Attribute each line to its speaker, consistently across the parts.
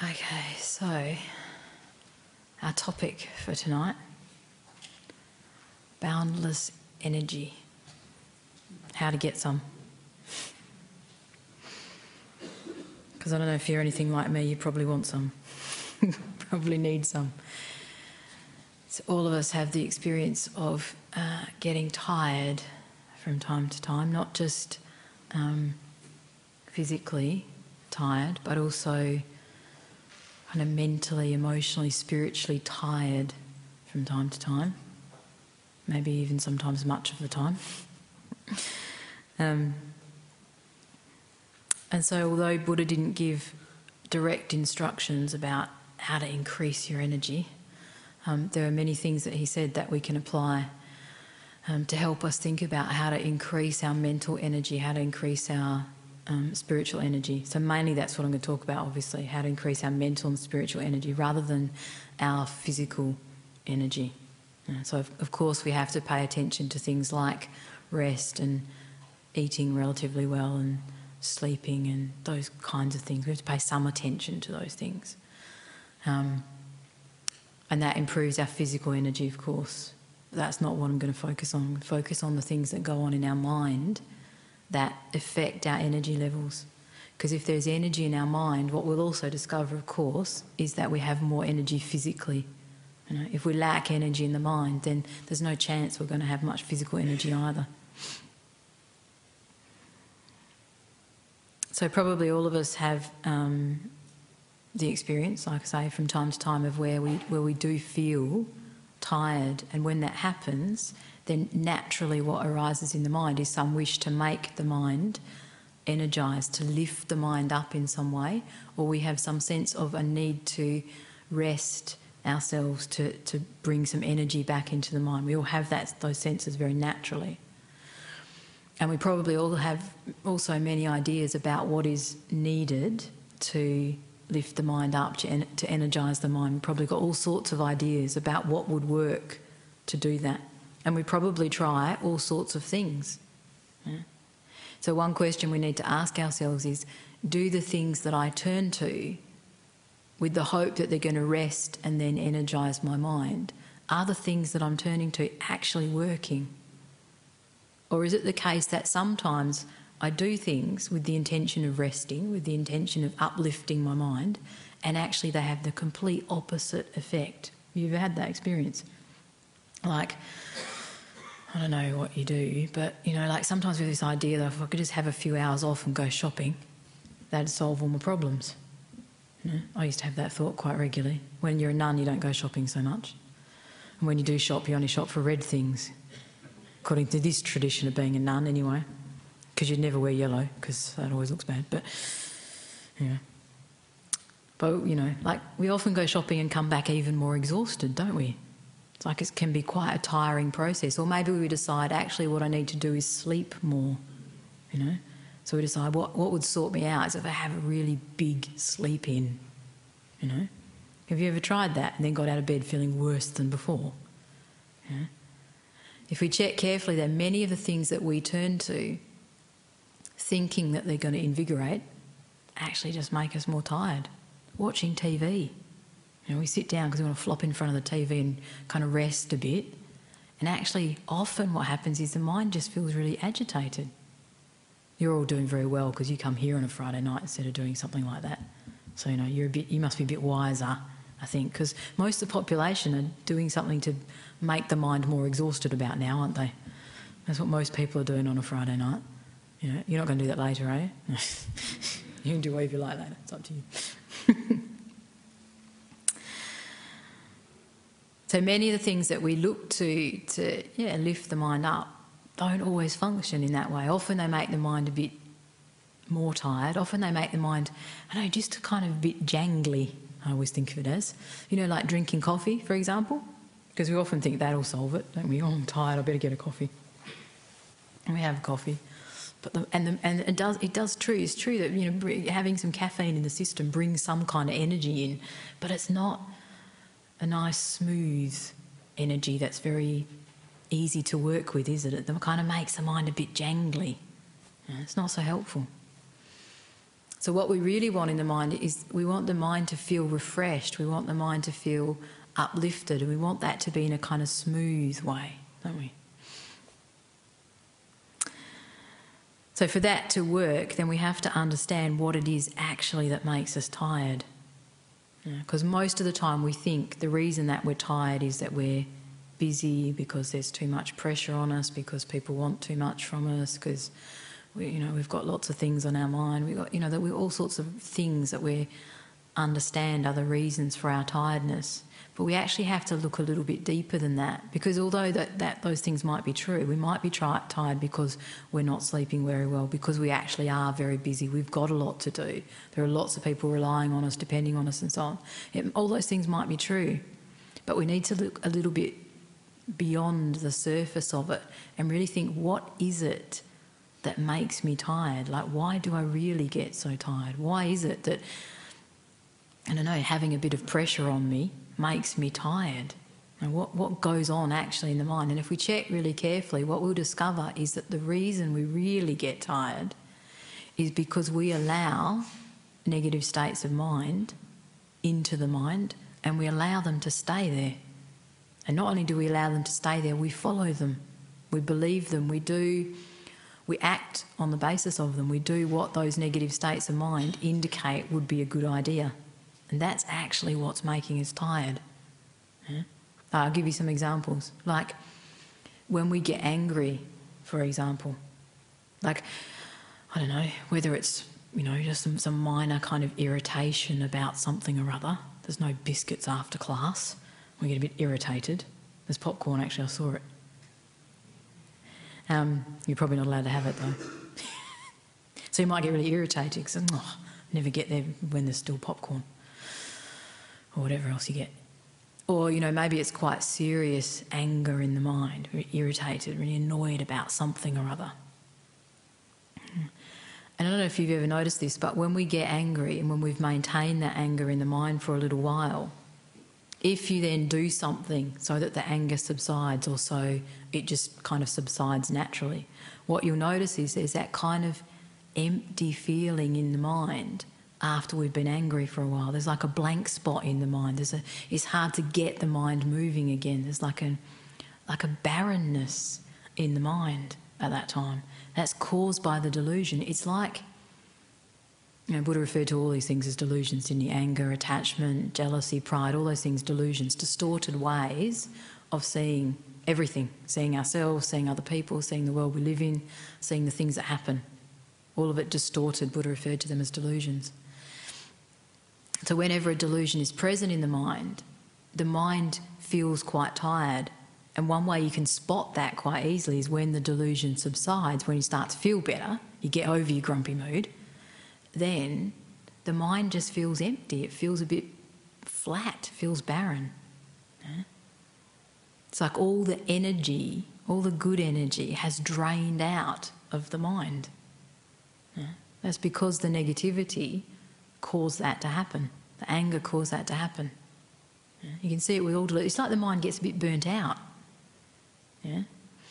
Speaker 1: Okay, so our topic for tonight, boundless energy. How to get some. Because I don't know if you're anything like me, you probably want some. Probably need some. So all of us have the experience of getting tired from time to time, not just physically tired, but also kind of mentally, emotionally, spiritually tired from time to time. Maybe even sometimes much of the time. And so although Buddha didn't give direct instructions about how to increase your energy, there are many things that he said that we can apply to help us think about how to increase our mental energy, how to increase our spiritual energy. So mainly that's what I'm going to talk about, obviously, how to increase our mental and spiritual energy rather than our physical energy. So of course we have to pay attention to things like rest and eating relatively well and sleeping and those kinds of things. We have to pay some attention to those things. And that improves our physical energy, of course. That's not what I'm going to focus on. I'm going to focus on the things that go on in our mind that affect our energy levels. Because if there's energy in our mind, what we'll also discover, of course, is that we have more energy physically. You know, if we lack energy in the mind, then there's no chance we're going to have much physical energy either. So probably all of us have the experience, like I say, from time to time of where we do feel tired, and when that happens, then naturally what arises in the mind is some wish to make the mind energised, to lift the mind up in some way, or we have some sense of a need to rest ourselves to bring some energy back into the mind. We all have those senses very naturally. And we probably all have also many ideas about what is needed to lift the mind up, to energise the mind. We've probably got all sorts of ideas about what would work to do that. And we probably try all sorts of things. Yeah? So one question we need to ask ourselves is, do the things that I turn to with the hope that they're going to rest and then energise my mind, are the things that I'm turning to actually working? Or is it the case that sometimes I do things with the intention of resting, with the intention of uplifting my mind, and actually they have the complete opposite effect? You've had that experience. Like, I don't know what you do, but, you know, like sometimes with this idea that if I could just have a few hours off and go shopping, that'd solve all my problems. You know, I used to have that thought quite regularly. When you're a nun, you don't go shopping so much. And when you do shop, you only shop for red things, according to this tradition of being a nun anyway, because you'd never wear yellow, because that always looks bad. But, yeah. But, you know, like we often go shopping and come back even more exhausted, don't we? It's like it can be quite a tiring process. Or maybe we decide, actually what I need to do is sleep more, you know. So we decide what would sort me out is if I have a really big sleep in, you know. Have you ever tried that and then got out of bed feeling worse than before? Yeah. If we check carefully, then many of the things that we turn to thinking that they're going to invigorate actually just make us more tired. Watching TV. You know, we sit down because we want to flop in front of the TV and kind of rest a bit. And actually, often what happens is the mind just feels really agitated. You're all doing very well because you come here on a Friday night instead of doing something like that. So, you know, you must be a bit wiser, I think, because most of the population are doing something to make the mind more exhausted about now, aren't they? That's what most people are doing on a Friday night. You know, you're not going to do that later, are you? You can do whatever you like later. It's up to you. So many of the things that we look to lift the mind up don't always function in that way. Often they make the mind a bit more tired. Often they make the mind, I don't know, just kind of a bit jangly, I always think of it as. You know, like drinking coffee, for example, because we often think that'll solve it, don't we? Oh, I'm tired, I better get a coffee. And we have coffee. But it's true that, you know, having some caffeine in the system brings some kind of energy in, but it's not a nice, smooth energy that's very easy to work with, is it? It kind of makes the mind a bit jangly. It's not so helpful. So what we really want in the mind is we want the mind to feel refreshed. We want the mind to feel uplifted, and we want that to be in a kind of smooth way, don't we? So for that to work, then we have to understand what it is actually that makes us tired. Because most of the time we think the reason that we're tired is that we're busy, because there's too much pressure on us, because people want too much from us, because we've got lots of things on our mind. We've got that we all sorts of things that we understand are the reasons for our tiredness. But we actually have to look a little bit deeper than that, because although that those things might be true, we might be tired because we're not sleeping very well, because we actually are very busy. We've got a lot to do. There are lots of people relying on us, depending on us and so on. All those things might be true, but we need to look a little bit beyond the surface of it and really think, what is it that makes me tired? Like, why do I really get so tired? Why is it that, I don't know, having a bit of pressure on me makes me tired? And what goes on actually in the mind? And if we check really carefully, what we'll discover is that the reason we really get tired is because we allow negative states of mind into the mind, and we allow them to stay there. And not only do we allow them to stay there, we follow them, we believe them, we act on the basis of them, we do what those negative states of mind indicate would be a good idea. And that's actually what's making us tired. Yeah? I'll give you some examples. Like when we get angry, for example, like, I don't know, whether it's, just some minor kind of irritation about something or other. There's no biscuits after class. We get a bit irritated. There's popcorn, actually, I saw it. You're probably not allowed to have it, though. So you might get really irritated because, never get there when there's still popcorn. Or whatever else you get. Or, maybe it's quite serious anger in the mind, very irritated, really annoyed about something or other. And I don't know if you've ever noticed this, but when we get angry and when we've maintained that anger in the mind for a little while, if you then do something so that the anger subsides, or so it just kind of subsides naturally, what you'll notice is there's that kind of empty feeling in the mind after we've been angry for a while. There's like a blank spot in the mind. It's hard to get the mind moving again. There's like a barrenness in the mind at that time. That's caused by the delusion. It's like, Buddha referred to all these things as delusions, didn't he? Anger, attachment, jealousy, pride, all those things, delusions, distorted ways of seeing everything, seeing ourselves, seeing other people, seeing the world we live in, seeing the things that happen. All of it distorted. Buddha referred to them as delusions. So whenever a delusion is present in the mind feels quite tired. And one way you can spot that quite easily is when the delusion subsides, when you start to feel better, you get over your grumpy mood, then the mind just feels empty. It feels a bit flat, feels barren. Yeah? It's like all the energy, all the good energy has drained out of the mind. Yeah? That's because the negativity caused that to happen. The anger caused that to happen. Yeah? You can see it with all delusions. It's like the mind gets a bit burnt out. Yeah?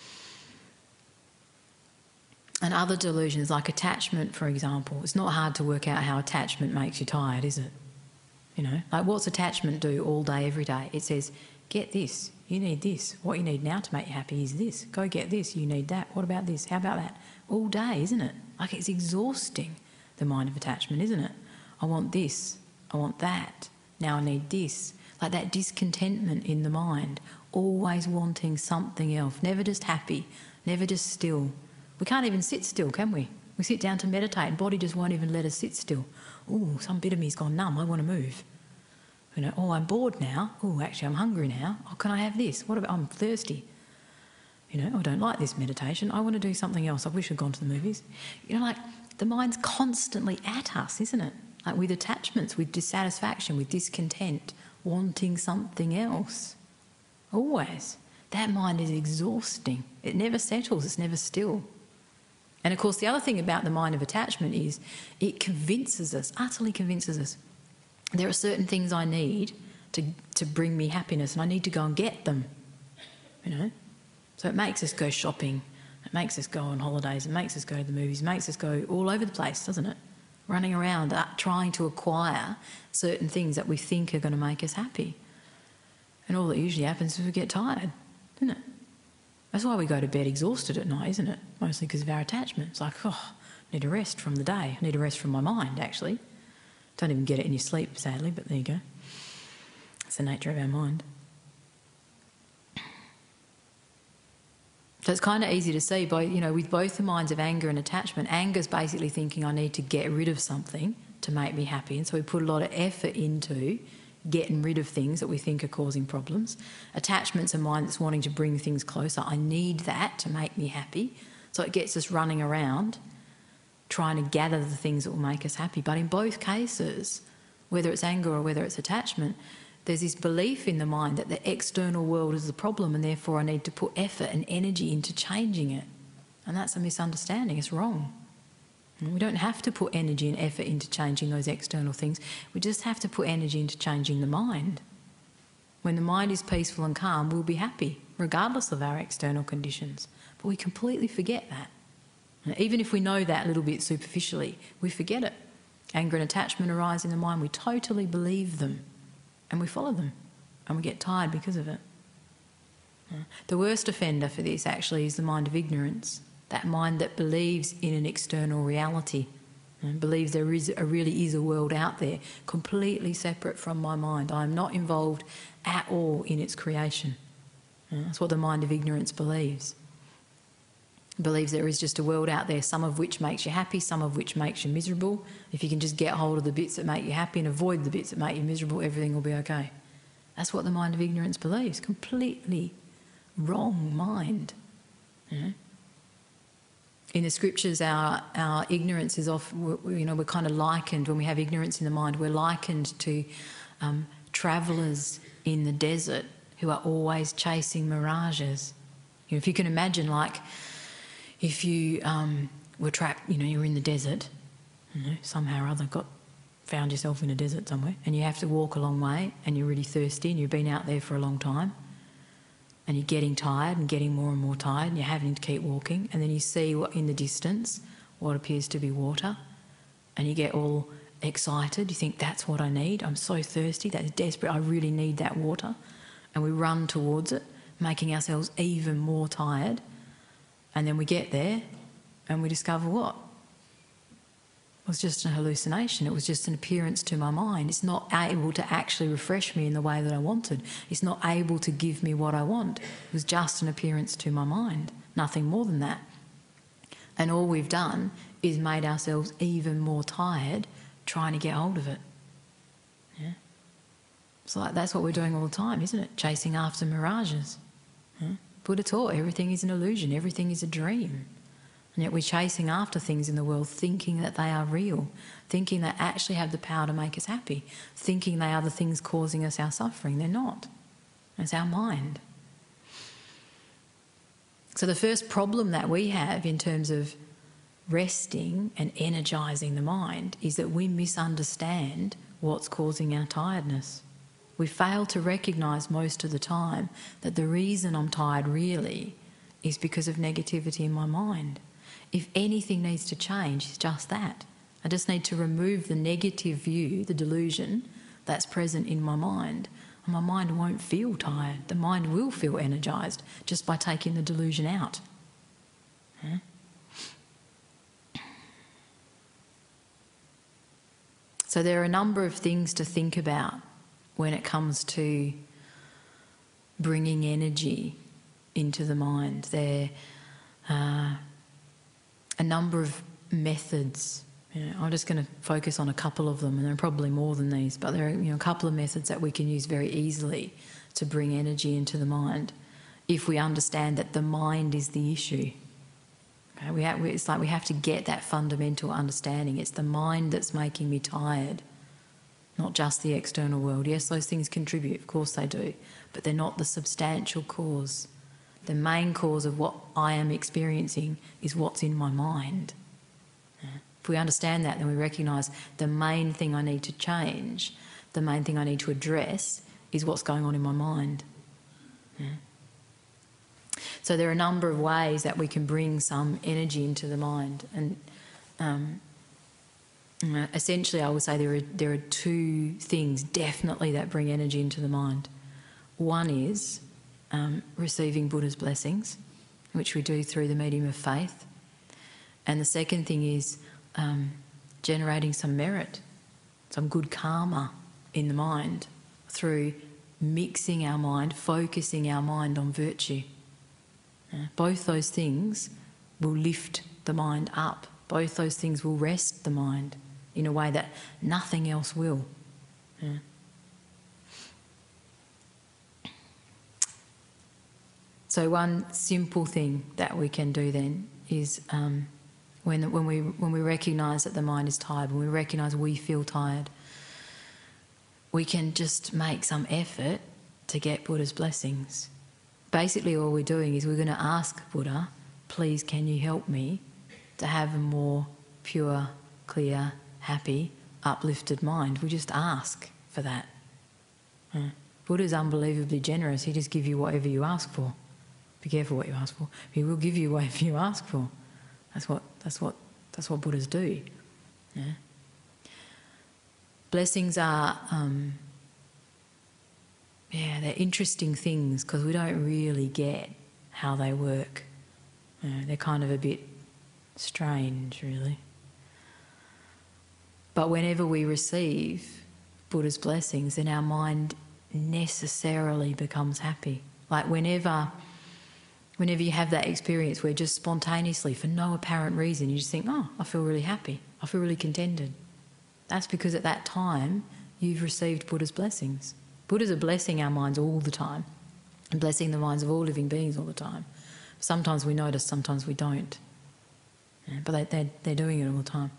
Speaker 1: And other delusions, like attachment, for example, it's not hard to work out how attachment makes you tired, is it? Like what's attachment do all day, every day? It says, get this, you need this. What you need now to make you happy is this. Go get this, you need that. What about this? How about that? All day, isn't it? Like it's exhausting, the mind of attachment, isn't it? I want this, I want that, now I need this. Like that discontentment in the mind, always wanting something else, never just happy, never just still. We can't even sit still, can we? We sit down to meditate and body just won't even let us sit still. Oh, some bit of me's gone numb, I want to move. Oh, I'm bored now. Oh, actually I'm hungry now. Oh, can I have this? What about, I'm thirsty. I don't like this meditation. I want to do something else. I wish I'd gone to the movies. Like the mind's constantly at us, isn't it? Like with attachments, with dissatisfaction, with discontent, wanting something else. Always. That mind is exhausting. It never settles, it's never still. And of course the other thing about the mind of attachment is it convinces us, utterly convinces us, there are certain things I need to bring me happiness and I need to go and get them. So it makes us go shopping, it makes us go on holidays, it makes us go to the movies, it makes us go all over the place, doesn't it? running around trying to acquire certain things that we think are going to make us happy. And all that usually happens is we get tired, isn't it? That's why we go to bed exhausted at night, isn't it? Mostly because of our attachment. It's like, oh, I need a rest from the day. I need a rest from my mind, actually. Don't even get it in your sleep, sadly, but there you go. It's the nature of our mind. So it's kind of easy to see, with both the minds of anger and attachment. Anger's basically thinking I need to get rid of something to make me happy. And so we put a lot of effort into getting rid of things that we think are causing problems. Attachment's a mind that's wanting to bring things closer. I need that to make me happy. So it gets us running around trying to gather the things that will make us happy. But in both cases, whether it's anger or whether it's attachment, there's this belief in the mind that the external world is the problem and therefore I need to put effort and energy into changing it. And that's a misunderstanding. It's wrong. We don't have to put energy and effort into changing those external things. We just have to put energy into changing the mind. When the mind is peaceful and calm, we'll be happy, regardless of our external conditions. But we completely forget that. Even if we know that a little bit superficially, we forget it. Anger and attachment arise in the mind. We totally believe them and we follow them and we get tired because of it. The worst offender for this actually is the mind of ignorance. That mind that believes in an external reality and believes there really is a world out there completely separate from my mind. I am not involved at all in its creation. That's what the mind of ignorance believes. It believes there is just a world out there, some of which makes you happy, some of which makes you miserable. If you can just get hold of the bits that make you happy and avoid the bits that make you miserable, everything will be okay. That's what the mind of ignorance believes. Completely wrong mind. In the scriptures, our ignorance is we're kind of likened, when we have ignorance in the mind, we're likened to travellers in the desert who are always chasing mirages. If you can imagine, like, if you were trapped, you're in the desert, somehow or other found yourself in a desert somewhere, and you have to walk a long way, and you're really thirsty, and you've been out there for a long time, and you're getting tired and getting more and more tired, and you're having to keep walking, and then you see in the distance what appears to be water, and you get all excited. You think, that's what I need. I'm so thirsty. That's desperate. I really need that water. And we run towards it, making ourselves even more tired. And then we get there and we discover what? It was just an hallucination. It was just an appearance to my mind. It's not able to actually refresh me in the way that I wanted. It's not able to give me what I want. It was just an appearance to my mind, nothing more than that. And all we've done is made ourselves even more tired trying to get hold of it. Yeah? So that's what we're doing all the time, isn't it? Chasing after mirages. Buddha taught everything is an illusion, everything is a dream. And yet we're chasing after things in the world thinking that they are real, thinking they actually have the power to make us happy, thinking they are the things causing us our suffering. They're not. It's our mind. So the first problem that we have in terms of resting and energising the mind is that we misunderstand what's causing our tiredness. We fail to recognise most of the time that the reason I'm tired really is because of negativity in my mind. If anything needs to change, it's just that. I just need to remove the negative view, the delusion that's present in my mind, and my mind won't feel tired. The mind will feel energised just by taking the delusion out. So there are a number of things to think about when it comes to bringing energy into the mind. There are a number of methods. I'm just going to focus on a couple of them, and there are probably more than these, but there are a couple of methods that we can use very easily to bring energy into the mind if we understand that the mind is the issue. Okay? It's like we have to get that fundamental understanding. It's the mind that's making me tired, not just the external world. Yes, those things contribute, of course they do, but they're not the substantial cause. The main cause of what I am experiencing is what's in my mind. If we understand that, then we recognise the main thing I need to change, the main thing I need to address is what's going on in my mind. So there are a number of ways that we can bring some energy into the mind. And Essentially, I would say there are two things definitely that bring energy into the mind. One is receiving Buddha's blessings, which we do through the medium of faith. And the second thing is generating some merit, some good karma in the mind through mixing our mind, focusing our mind on virtue. Both those things will lift the mind up. Both those things will rest the mind in a way that nothing else will. Yeah. So one simple thing that we can do then is when we recognise that the mind is tired, when we recognise we feel tired, we can just make some effort to get Buddha's blessings. Basically all we're doing is we're going to ask Buddha, please can you help me to have a more pure, clear, happy, uplifted mind. We just ask for that. Buddha's unbelievably generous. He just gives you whatever you ask for. Be careful what you ask for. He will give you whatever you ask for. That's what Buddhas do. Yeah. Blessings are, they're interesting things because we don't really get how they work. They're kind of a bit strange, really. But whenever we receive Buddha's blessings, then our mind necessarily becomes happy. Like whenever you have that experience where just spontaneously, for no apparent reason, you just think, oh, I feel really happy, I feel really contented. That's because at that time you've received Buddha's blessings. Buddhas are blessing our minds all the time and blessing the minds of all living beings all the time. Sometimes we notice, sometimes we don't. But they're doing it all the time.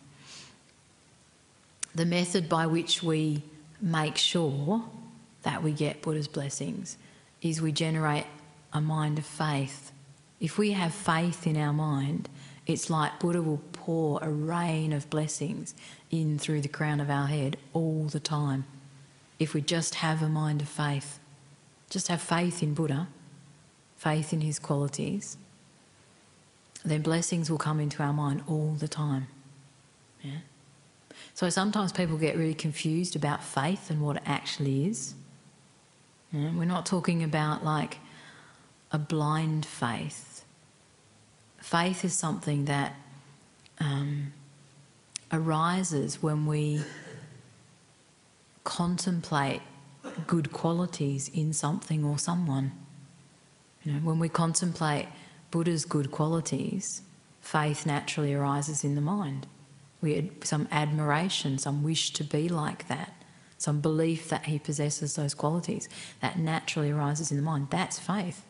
Speaker 1: The method by which we make sure that we get Buddha's blessings is we generate a mind of faith. If we have faith in our mind, it's like Buddha will pour a rain of blessings in through the crown of our head all the time. If we just have a mind of faith, just have faith in Buddha, faith in his qualities, then blessings will come into our mind all the time. Yeah. So sometimes people get really confused about faith and what it actually is. Yeah. We're not talking about like a blind faith. Faith is something that arises when we contemplate good qualities in something or someone. When we contemplate Buddha's good qualities, faith naturally arises in the mind. We had some admiration, some wish to be like that, some belief that he possesses those qualities. That naturally arises in the mind. That's faith.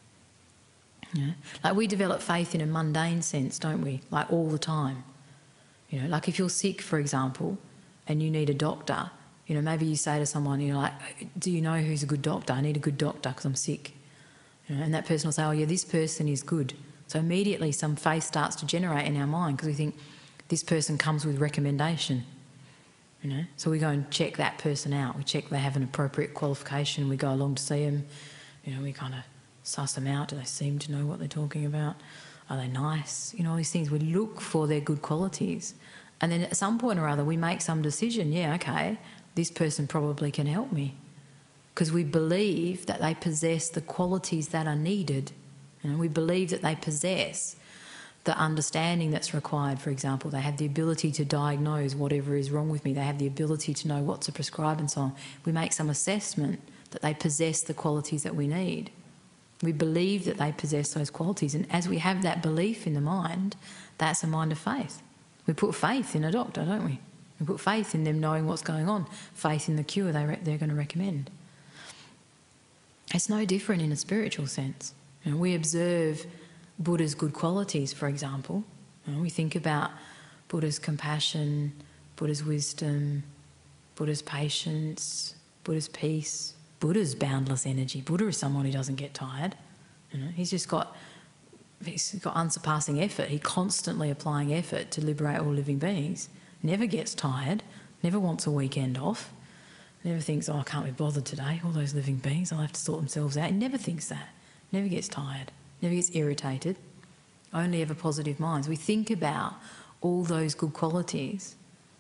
Speaker 1: Like we develop faith in a mundane sense, don't we? Like all the time. Like if you're sick, for example, and you need a doctor, maybe you say to someone, you're like, do you know who's a good doctor? I need a good doctor because I'm sick. And that person will say, oh yeah, this person is good. So immediately some faith starts to generate in our mind because we think this person comes with recommendation. So we go and check that person out. We check they have an appropriate qualification. We go along to see them. We kind of suss them out. Do they seem to know what they're talking about? Are they nice? All these things. We look for their good qualities. And then at some point or other we make some decision, yeah, okay, this person probably can help me. Because we believe that they possess the qualities that are needed. We believe that they possess the understanding that's required. For example, they have the ability to diagnose whatever is wrong with me. They have the ability to know what to prescribe and so on. We make some assessment that they possess the qualities that we need. We believe that they possess those qualities. And as we have that belief in the mind, that's a mind of faith. We put faith in a doctor, don't we? We put faith in them knowing what's going on, faith in the cure they're going to recommend. It's no different in a spiritual sense. We observe Buddha's good qualities, for example. We think about Buddha's compassion, Buddha's wisdom, Buddha's patience, Buddha's peace, Buddha's boundless energy. Buddha is someone who doesn't get tired. He's got unsurpassing effort. He's constantly applying effort to liberate all living beings. Never gets tired, never wants a weekend off. Never thinks, oh, I can't be bothered today. All those living beings, I'll have to sort themselves out. He never thinks that. Never gets tired. Never gets irritated. Only ever positive minds. We think about all those good qualities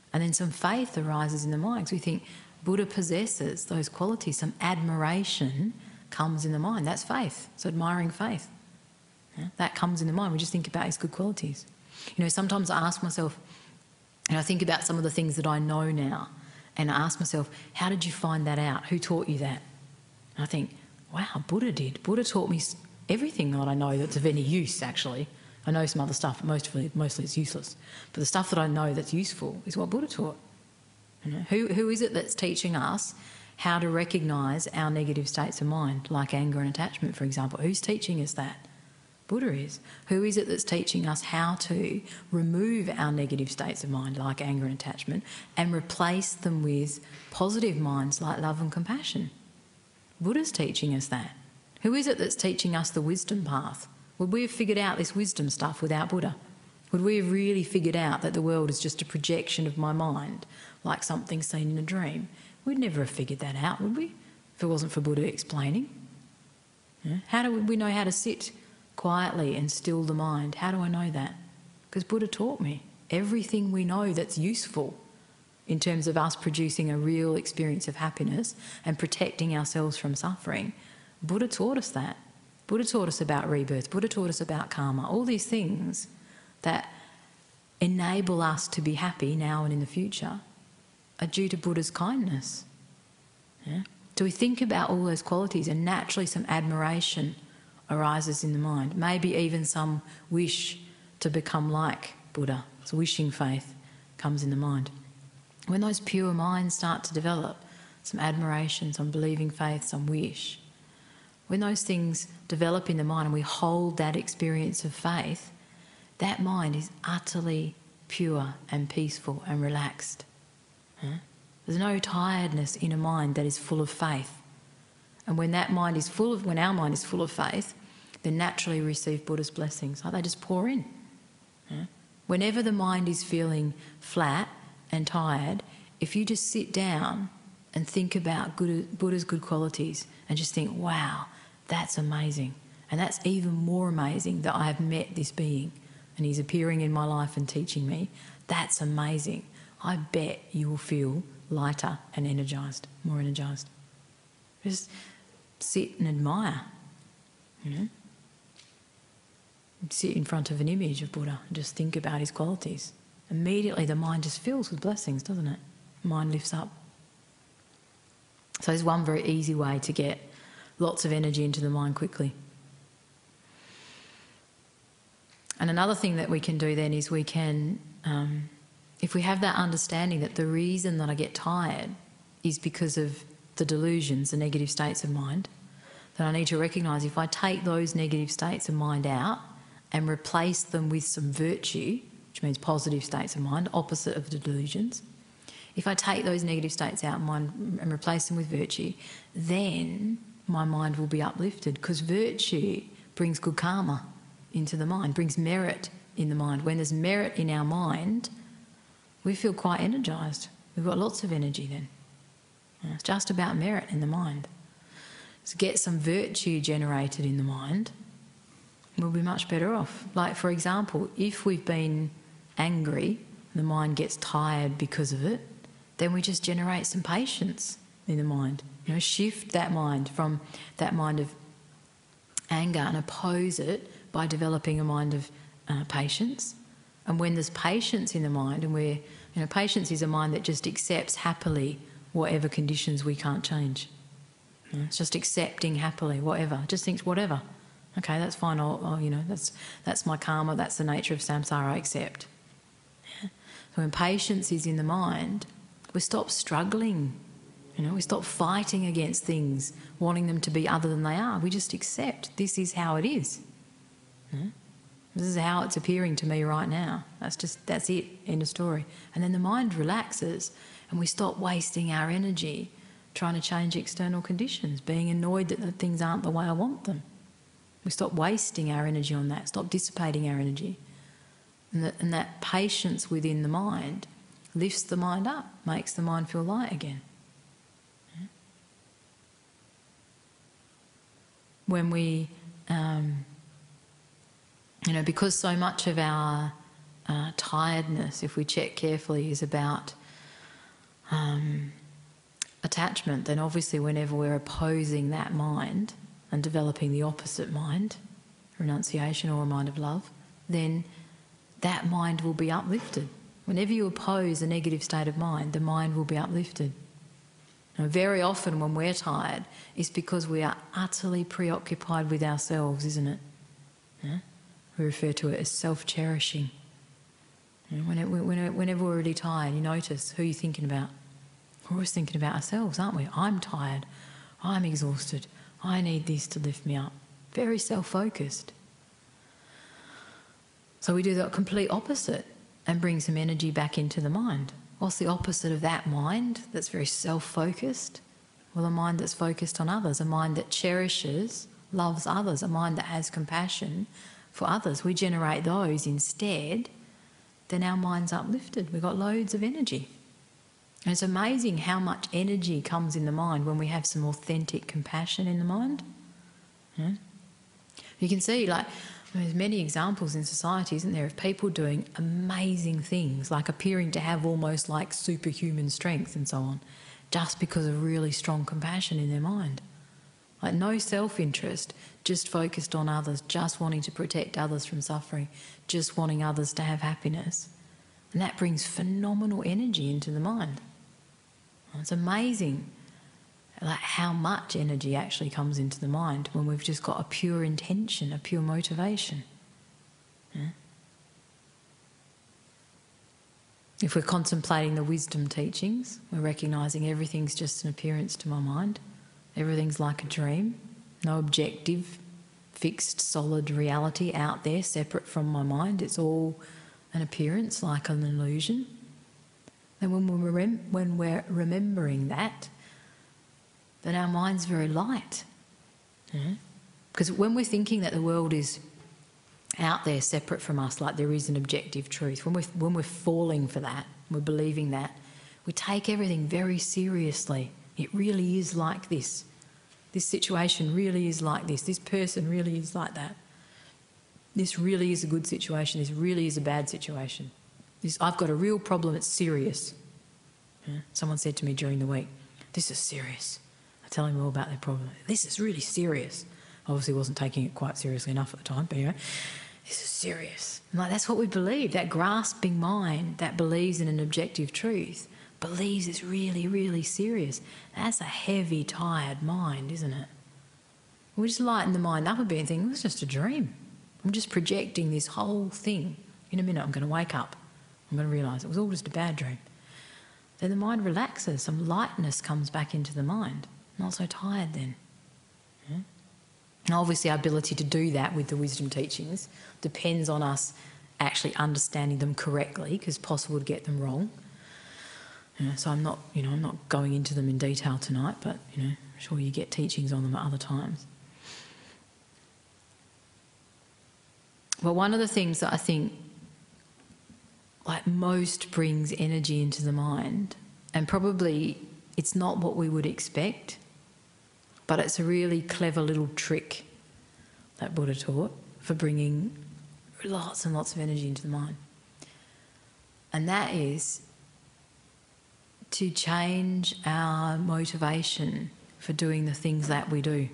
Speaker 1: And then some faith arises in the mind because we think Buddha possesses those qualities. Some admiration comes in the mind. That's faith. It's admiring faith. Yeah? That comes in the mind. We just think about his good qualities. You know, sometimes I ask myself, and I think about some of the things that I know now, and I ask myself, how did you find that out? Who taught you that? And I think, wow, Buddha did. Buddha taught me everything that I know that's of any use, actually. I know some other stuff, but mostly it's useless. But the stuff that I know that's useful is what Buddha taught. You know, who is it that's teaching us how to recognise our negative states of mind, like anger and attachment, for example? Who's teaching us that? Buddha is. Who is it that's teaching us how to remove our negative states of mind, like anger and attachment, and replace them with positive minds like love and compassion? Buddha's teaching us that. Who is it that's teaching us the wisdom path? Would we have figured out this wisdom stuff without Buddha? Would we have really figured out that the world is just a projection of my mind, like something seen in a dream? We'd never have figured that out, would we, if it wasn't for Buddha explaining? Yeah? How do we know how to sit quietly and still the mind? How do I know that? Because Buddha taught me. Everything we know that's useful in terms of us producing a real experience of happiness and protecting ourselves from suffering, Buddha taught us that. Buddha taught us about rebirth. Buddha taught us about karma. All these things that enable us to be happy now and in the future are due to Buddha's kindness. Yeah? So we think about all those qualities and naturally some admiration arises in the mind. Maybe even some wish to become like Buddha. So wishing faith comes in the mind. When those pure minds start to develop, some admiration, some believing faith, some wish, when those things develop in the mind and we hold that experience of faith, that mind is utterly pure and peaceful and relaxed. There's no tiredness in a mind that is full of faith. And when our mind is full of faith, then naturally we receive Buddha's blessings. Like they just pour in. Whenever the mind is feeling flat and tired, if you just sit down and think about Buddha's good qualities and just think, wow, that's amazing. And that's even more amazing that I have met this being and he's appearing in my life and teaching me. That's amazing. I bet you will feel lighter and energised, more energised. Just sit and admire, you know. Sit in front of an image of Buddha and just think about his qualities. Immediately the mind just fills with blessings, doesn't it? The mind lifts up. So there's one very easy way to get lots of energy into the mind quickly. And another thing that we can do then is we can, if we have that understanding that the reason that I get tired is because of the delusions, the negative states of mind, then I need to recognise if I take those negative states of mind out and replace them with some virtue, which means positive states of mind, opposite of the delusions, if I take those negative states out of mind and replace them with virtue, then my mind will be uplifted because virtue brings good karma into the mind, brings merit in the mind. When there's merit in our mind, we feel quite energised. We've got lots of energy then. It's just about merit in the mind. So get some virtue generated in the mind, we'll be much better off. Like, for example, if we've been angry, the mind gets tired because of it, then we just generate some patience in the mind. You know, shift that mind from that mind of anger and oppose it by developing a mind of patience. And when there's patience in the mind, and patience is a mind that just accepts happily whatever conditions we can't change. It's just accepting happily whatever. Just thinks whatever. Okay, that's fine. That's my karma. That's the nature of samsara. I accept. Yeah. So when patience is in the mind, we stop struggling. We stop fighting against things, wanting them to be other than they are. We just accept this is how it is. This is how it's appearing to me right now. That's it, end of story. And then the mind relaxes and we stop wasting our energy trying to change external conditions, being annoyed that the things aren't the way I want them. We stop wasting our energy on that, stop dissipating our energy. And that patience within the mind lifts the mind up, makes the mind feel light again. When we, because so much of our tiredness, if we check carefully, is about attachment, then obviously whenever we're opposing that mind and developing the opposite mind, renunciation or a mind of love, then that mind will be uplifted. Whenever you oppose a negative state of mind, the mind will be uplifted. Now, very often when we're tired, it's because we are utterly preoccupied with ourselves, isn't it? Yeah? We refer to it as self-cherishing. You know, whenever we're really tired, you notice who you're thinking about. We're always thinking about ourselves, aren't we? I'm tired. I'm exhausted. I need this to lift me up. Very self-focused. So we do the complete opposite and bring some energy back into the mind. What's the opposite of that mind that's very self-focused? Well, a mind that's focused on others, a mind that cherishes, loves others, a mind that has compassion for others. We generate those instead, then our mind's uplifted. We've got loads of energy. And it's amazing how much energy comes in the mind when we have some authentic compassion in the mind. Yeah? You can see, there's many examples in society, isn't there, of people doing amazing things, like appearing to have almost like superhuman strength and so on, just because of really strong compassion in their mind. Like no self-interest, just focused on others, just wanting to protect others from suffering, just wanting others to have happiness. And that brings phenomenal energy into the mind. It's amazing how much energy actually comes into the mind when we've just got a pure intention, a pure motivation. Yeah? If we're contemplating the wisdom teachings, we're recognising everything's just an appearance to my mind. Everything's like a dream, no objective, fixed, solid reality out there separate from my mind. It's all an appearance, like an illusion. And when we're remembering that, then our mind's very light. Because when we're thinking that the world is out there separate from us, like there is an objective truth, when we're falling for that, we're believing that, we take everything very seriously. It really is like this. This situation really is like this. This person really is like that. This really is a good situation. This really is a bad situation. I've got a real problem, it's serious. Yeah? Someone said to me during the week, this is serious. I tell them all about their problem. This is really serious. Obviously wasn't taking it quite seriously enough at the time, but anyway, this is serious. And that's what we believe, that grasping mind that believes in an objective truth, believes it's really, really serious. That's a heavy, tired mind, isn't it? We just lighten the mind up a bit and think, it's just a dream. I'm just projecting this whole thing. In a minute I'm going to wake up. I'm going to realise it was all just a bad dream. Then the mind relaxes, some lightness comes back into the mind. Not so tired then. Yeah? And obviously our ability to do that with the wisdom teachings depends on us actually understanding them correctly, because it's possible to get them wrong. So I'm not going into them in detail tonight, but I'm sure you get teachings on them at other times. Well, one of the things that I think most brings energy into the mind, and probably it's not what we would expect, but it's a really clever little trick that Buddha taught for bringing lots and lots of energy into the mind. And that is to change our motivation for doing the things that we do.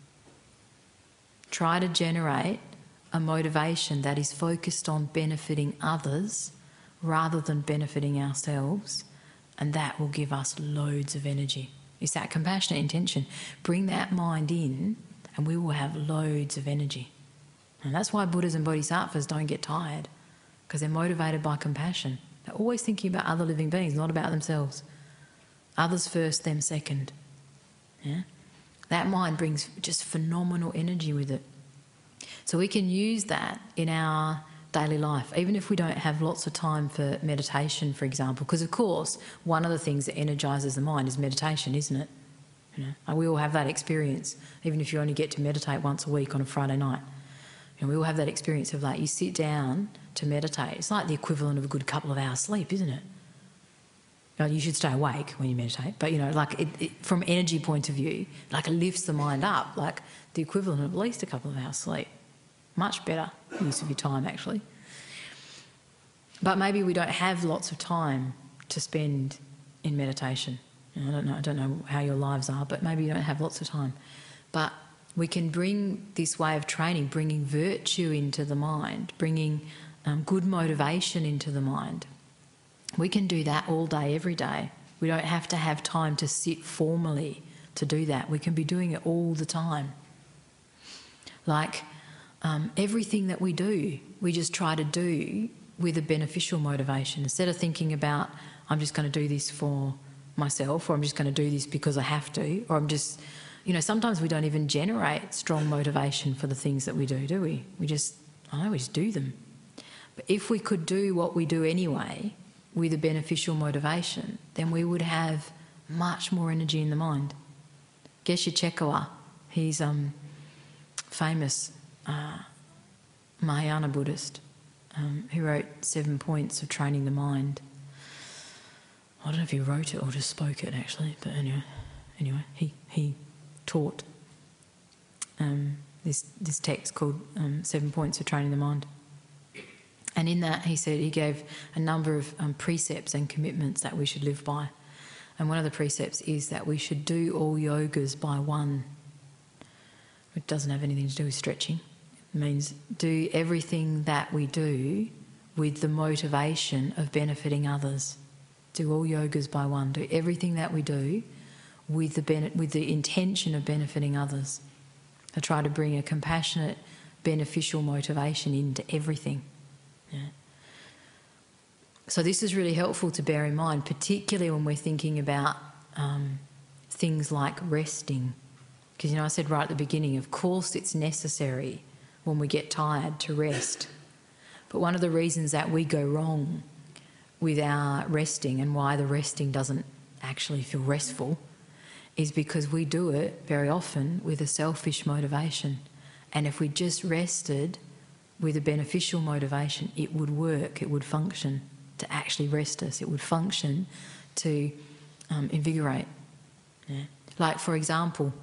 Speaker 1: Try to generate a motivation that is focused on benefiting others rather than benefiting ourselves, and that will give us loads of energy. It's that compassionate intention. Bring that mind in and we will have loads of energy. And that's why Buddhas and Bodhisattvas don't get tired, because they're motivated by compassion. They're always thinking about other living beings, not about themselves. Others first, them second. Yeah? That mind brings just phenomenal energy with it. So we can use that in our daily life, even if we don't have lots of time for meditation, for example, because of course one of the things that energises the mind is meditation, isn't it? And we all have that experience, even if you only get to meditate once a week on a Friday night. We all have that experience of you sit down to meditate. It's like the equivalent of a good couple of hours sleep, isn't it? You should stay awake when you meditate, but from energy point of view, it lifts the mind up, like the equivalent of at least a couple of hours sleep. Much better use of your time, actually. But maybe we don't have lots of time to spend in meditation. You know, I don't know how your lives are, but maybe you don't have lots of time. But we can bring this way of training, bringing virtue into the mind, bringing good motivation into the mind. We can do that all day, every day. We don't have to have time to sit formally to do that. We can be doing it all the time. Like everything that we do, we just try to do with a beneficial motivation. Instead of thinking about, I'm just going to do this for myself, or I'm just going to do this because I have to, or I'm just, you know, sometimes we don't even generate strong motivation for the things that we do we? We just do them. But if we could do what we do anyway with a beneficial motivation, then we would have much more energy in the mind. Geshe Chekawa, he's famous Mahayana Buddhist who wrote 7 Points of Training the Mind. I don't know if he wrote it or just spoke it actually, but anyway, he taught this text called 7 Points of Training the Mind. And in that he said he gave a number of precepts and commitments that we should live by. And one of the precepts is that we should do all yogas by one. It doesn't have anything to do with stretching. It means do everything that we do with the motivation of benefiting others. Do all yogas by one. Do everything that we do with the intention of benefiting others. I try to bring a compassionate, beneficial motivation into everything. Yeah. So this is really helpful to bear in mind, particularly when we're thinking about things like resting. Because, you know, I said right at the beginning, of course it's necessary when we get tired to rest. But one of the reasons that we go wrong with our resting and why the resting doesn't actually feel restful is because we do it very often with a selfish motivation. And if we just rested with a beneficial motivation, it would work, it would function to actually rest us, it would function to invigorate. Yeah. Like, for example,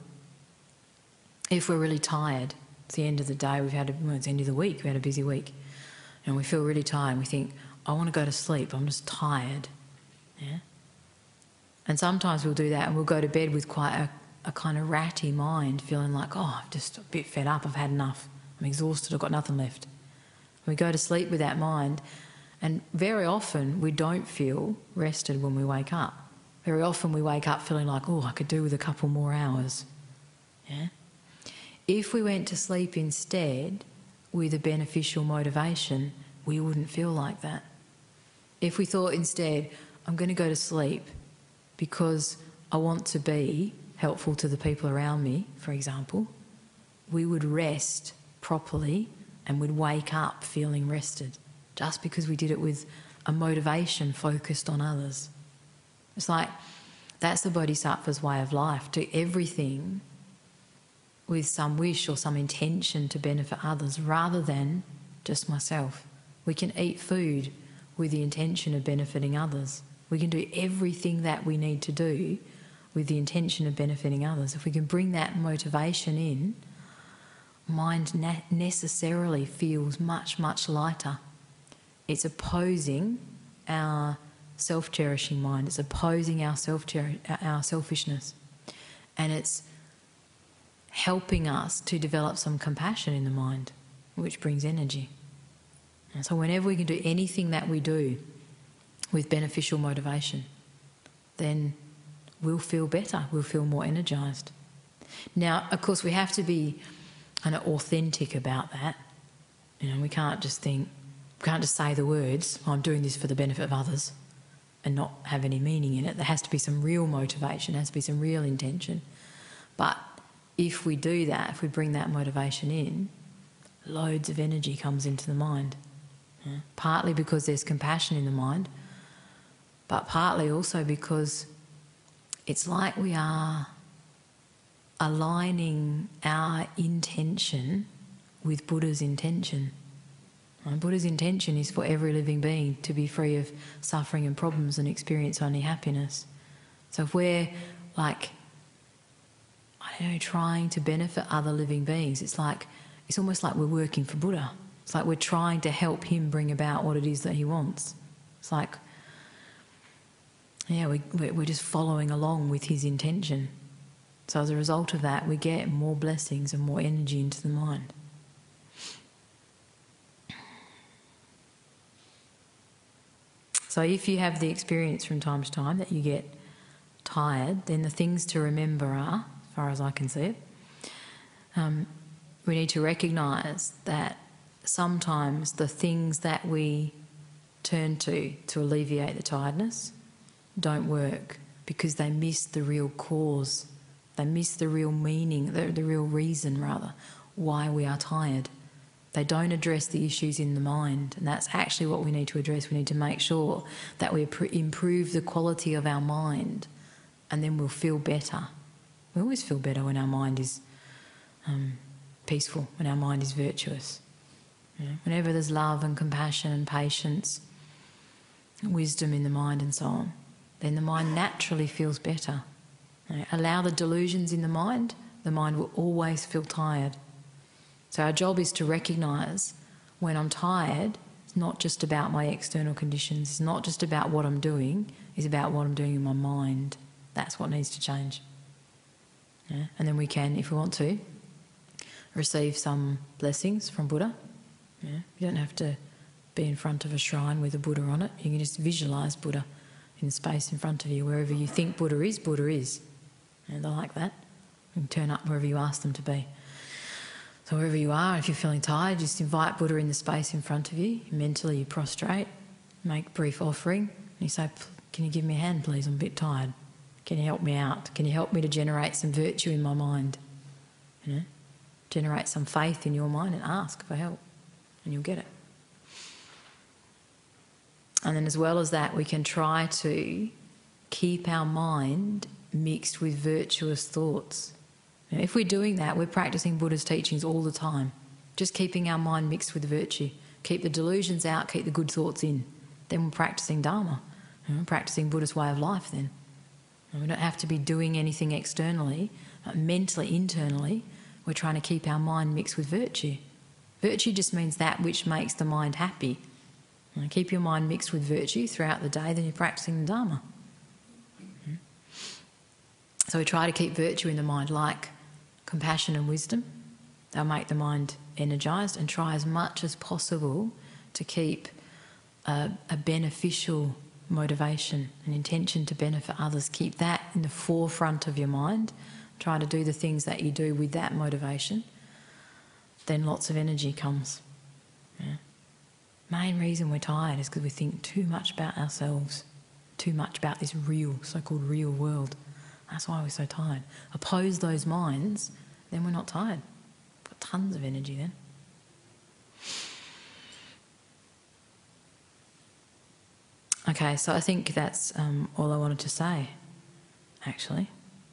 Speaker 1: if we're really tired, it's the end of the day, it's the end of the week, we had a busy week, and we feel really tired, and we think, I want to go to sleep, I'm just tired. Yeah. And sometimes we'll do that and we'll go to bed with quite a kind of ratty mind, feeling like, oh, I'm just a bit fed up, I've had enough, I'm exhausted, I've got nothing left. We go to sleep with that mind, and very often we don't feel rested when we wake up. Very often we wake up feeling like, oh, I could do with a couple more hours. Yeah. If we went to sleep instead with a beneficial motivation, we wouldn't feel like that. If we thought instead, I'm going to go to sleep because I want to be helpful to the people around me, for example, we would rest properly and we'd wake up feeling rested just because we did it with a motivation focused on others. It's like that's the Bodhisattva's way of life. Do everything with some wish or some intention to benefit others rather than just myself. We can eat food with the intention of benefiting others. We can do everything that we need to do with the intention of benefiting others. If we can bring that motivation in, mind necessarily feels much, much lighter. It's opposing our self-cherishing mind. It's opposing our selfishness. And it's helping us to develop some compassion in the mind, which brings energy. And so whenever we can do anything that we do with beneficial motivation, then we'll feel better, we'll feel more energised. Now, of course, we have to be kind of authentic about that. You know, we can't just say the words, I'm doing this for the benefit of others, and not have any meaning in it. There has to be some real motivation, there has to be some real intention. But if we do that, if we bring that motivation in, loads of energy comes into the mind. Yeah? Partly because there's compassion in the mind, but partly also because it's like we are aligning our intention with Buddha's intention. And Buddha's intention is for every living being to be free of suffering and problems and experience only happiness. So if we're trying to benefit other living beings, it's almost like we're working for Buddha. It's like we're trying to help him bring about what it is that he wants. It's like, yeah, we're just following along with his intention. So as a result of that, we get more blessings and more energy into the mind. So if you have the experience from time to time that you get tired, then the things to remember are, as far as I can see it, we need to recognise that sometimes the things that we turn to alleviate the tiredness don't work because they miss the real cause. They miss the real meaning, the real reason, rather, why we are tired. They don't address the issues in the mind, and that's actually what we need to address. We need to make sure that we improve the quality of our mind, and then we'll feel better. We always feel better when our mind is peaceful, when our mind is virtuous. Yeah. Whenever there's love and compassion and patience, and wisdom in the mind and so on, then the mind naturally feels better. Yeah. Allow the delusions in the mind will always feel tired. So our job is to recognise when I'm tired, it's not just about my external conditions, it's not just about what I'm doing, it's about what I'm doing in my mind. That's what needs to change. Yeah? And then we can, if we want to, receive some blessings from Buddha. Yeah? You don't have to be in front of a shrine with a Buddha on it. You can just visualise Buddha in the space in front of you. Wherever you think Buddha is, Buddha is. And they like that. You can turn up wherever you ask them to be. So wherever you are, if you're feeling tired, just invite Buddha in the space in front of you. Mentally you prostrate, make a brief offering, and you say, can you give me a hand please, I'm a bit tired. Can you help me out? Can you help me to generate some virtue in my mind? You know? Generate some faith in your mind and ask for help, and you'll get it. And then as well as that, we can try to keep our mind mixed with virtuous thoughts. If we're doing that, we're practicing Buddha's teachings all the time. Just keeping our mind mixed with virtue. Keep the delusions out, keep the good thoughts in. Then we're practicing Dharma. We're practicing Buddha's way of life then. And we don't have to be doing anything externally, but mentally, internally, we're trying to keep our mind mixed with virtue. Virtue just means that which makes the mind happy. And keep your mind mixed with virtue throughout the day, then you're practicing the Dharma. So we try to keep virtue in the mind, like compassion and wisdom. They'll make the mind energised, and try as much as possible to keep a beneficial motivation, an intention to benefit others. Keep that in the forefront of your mind. Try to do the things that you do with that motivation. Then lots of energy comes. Yeah. Main reason we're tired is because we think too much about ourselves, too much about this real, so-called real world. That's why we're so tired. Oppose those minds, then we're not tired. Got tons of energy then. Okay, so I think that's all I wanted to say, actually.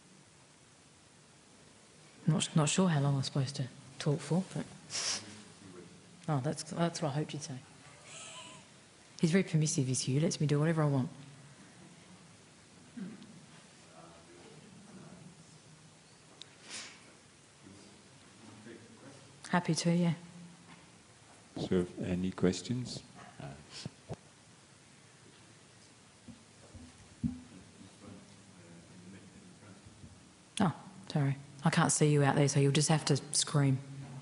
Speaker 1: I'm not sure how long I'm supposed to talk for, but... Oh, that's what I hoped you'd say. He's very permissive, is Hugh. Lets me do whatever I want. Happy to, yeah.
Speaker 2: So, any questions?
Speaker 1: Oh, sorry. I can't see you out there, so you'll just have to scream.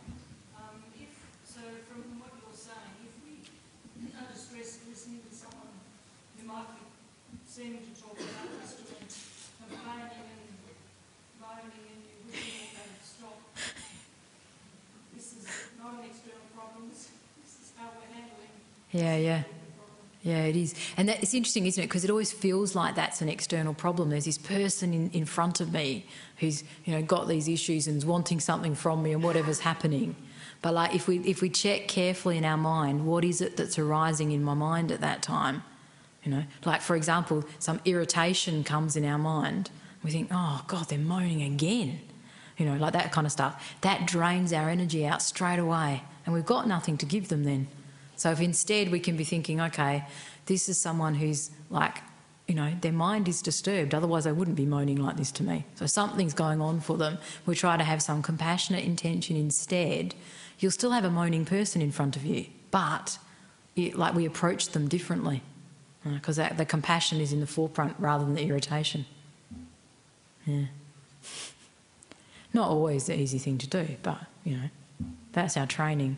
Speaker 3: So from what you're saying, if we are distressed listening to someone who might be seeming to talk about this and complaining and moaning and you wishing that they'd stop, this is not an external problem, this is how we're handling
Speaker 1: Yeah. Yeah, it is. And it's interesting, isn't it? Because it always feels like that's an external problem. There's this person in front of me who's, got these issues and is wanting something from me and whatever's happening. But like if we check carefully in our mind, what is it that's arising in my mind at that time? Like for example, some irritation comes in our mind. We think, oh God, they're moaning again. Like that kind of stuff. That drains our energy out straight away, and we've got nothing to give them then. So if instead we can be thinking, okay, this is someone who's like you know, their mind is disturbed, otherwise they wouldn't be moaning like this to me. So something's going on for them. We try to have some compassionate intention instead. You'll still have a moaning person in front of you, but like we approach them differently because the compassion is in the forefront rather than the irritation. Yeah. Not always the easy thing to do, but, you know, that's our training.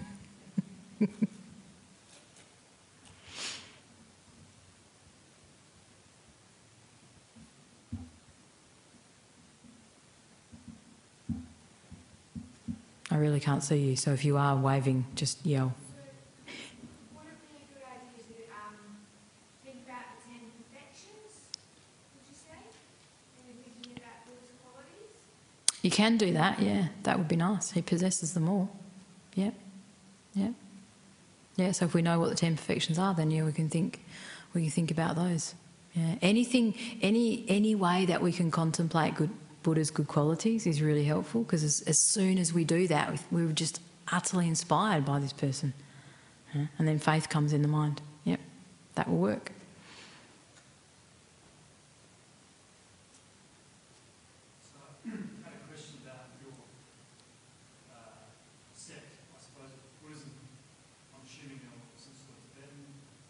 Speaker 1: I really can't see you, so if you are waving, just yell.
Speaker 4: So, would it be a good idea to think about the 10 perfections, would you say? And then thinking about those qualities?
Speaker 1: You can do that, yeah. That would be nice. He possesses them all. Yep. Yep. Yeah, so if we know what the 10 perfections are, then yeah, we can think about those. Yeah. Anything, any way that we can contemplate Buddha's good qualities is really helpful, because as soon as we do that, we're just utterly inspired by this person. Yeah? And then faith comes in the mind. Yep, that will work.
Speaker 5: So I had a question about your sect, I suppose, of Buddhism. I'm assuming you're some sort of Tibetan.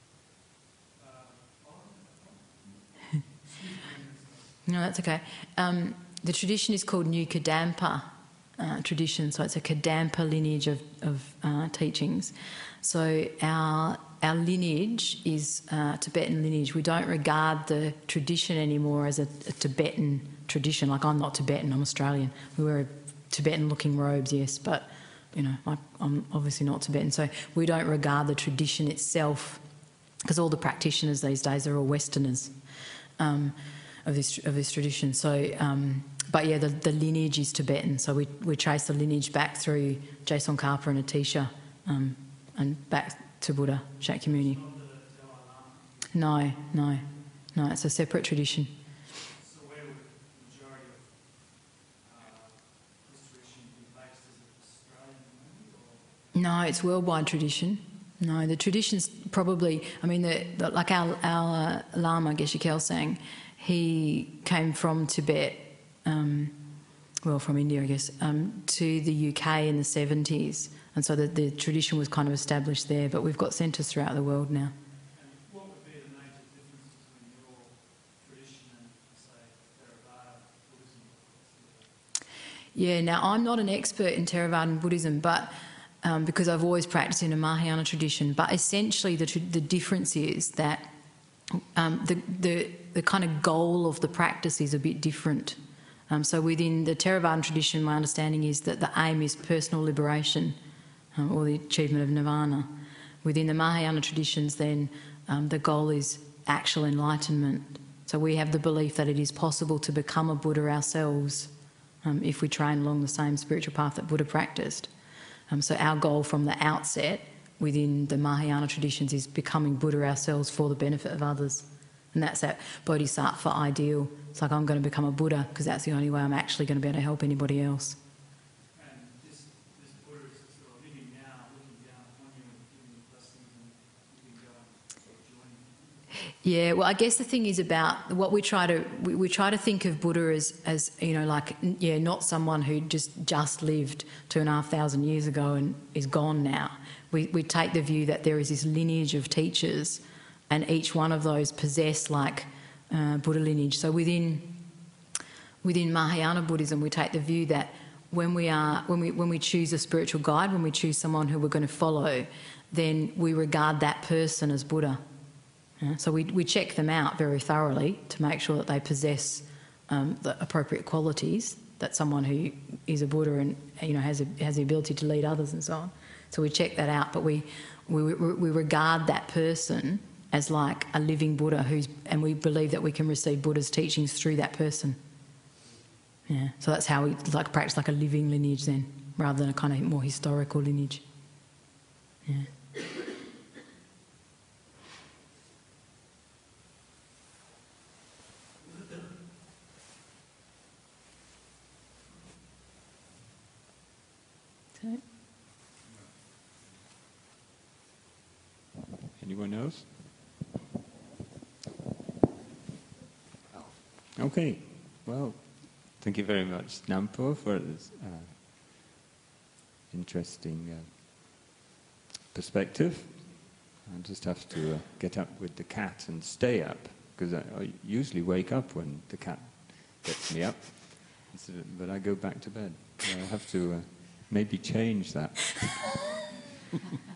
Speaker 1: No, that's okay. The tradition is called New Kadampa tradition, so it's a Kadampa lineage of teachings. So our lineage is Tibetan lineage. We don't regard the tradition anymore as a Tibetan tradition. Like, I'm not Tibetan, I'm Australian. We wear Tibetan-looking robes, yes, but, you know, I'm obviously not Tibetan. So we don't regard the tradition itself, because all the practitioners these days are all Westerners. Of this tradition. So, but yeah, the lineage is Tibetan. So we trace the lineage back through Tsongkhapa and Atisha, and back to Buddha Shakyamuni. No, it's a separate tradition.
Speaker 5: So where would the majority of this tradition be based? Is it Australian only, or?
Speaker 1: No, it's worldwide tradition. No, the tradition's probably, I mean, like our Lama, Geshe Kelsang, he came from Tibet, from India, I guess, to the UK in the 70s. And so the tradition was kind of established there, but we've got centres throughout the world now.
Speaker 5: And what would be the major difference between your tradition and, say, Theravada Buddhism?
Speaker 1: Yeah, now I'm not an expert in Theravadan Buddhism, but because I've always practiced in a Mahayana tradition, but essentially the difference is that the kind of goal of the practice is a bit different. So within the Theravadan tradition, my understanding is that the aim is personal liberation or the achievement of nirvana. Within the Mahayana traditions, then, the goal is actual enlightenment. So we have the belief that it is possible to become a Buddha ourselves if we train along the same spiritual path that Buddha practiced. So our goal from the outset within the Mahayana traditions is becoming Buddha ourselves for the benefit of others. And that's that bodhisattva ideal. It's like, I'm going to become a Buddha because that's the only way I'm actually going to be able to help anybody else.
Speaker 5: And this Buddha is sort of living now, looking down upon you and giving you blessings, and you can go and sort of join.
Speaker 1: Yeah, well, I guess the thing is about what we try to think of Buddha as you know, like, yeah, not someone who just lived 2,500 years ago and is gone now. We take the view that there is this lineage of teachers, and each one of those possess like Buddha lineage. So within Mahayana Buddhism, we take the view that when we choose a spiritual guide, when we choose someone who we're going to follow, then we regard that person as Buddha. So we check them out very thoroughly to make sure that they possess the appropriate qualities that someone who is a Buddha and, you know, has the ability to lead others and so on. So we check that out, but we regard that person as like a living Buddha and we believe that we can receive Buddha's teachings through that person. Yeah, so that's how we like practice like a living lineage then, rather than a kind of more historical lineage. Yeah.
Speaker 2: Anyone else? Okay, well, thank you very much, Nampo, for this interesting perspective. I just have to get up with the cat and stay up, because I usually wake up when the cat gets me up, but I go back to bed. So I have to maybe change that.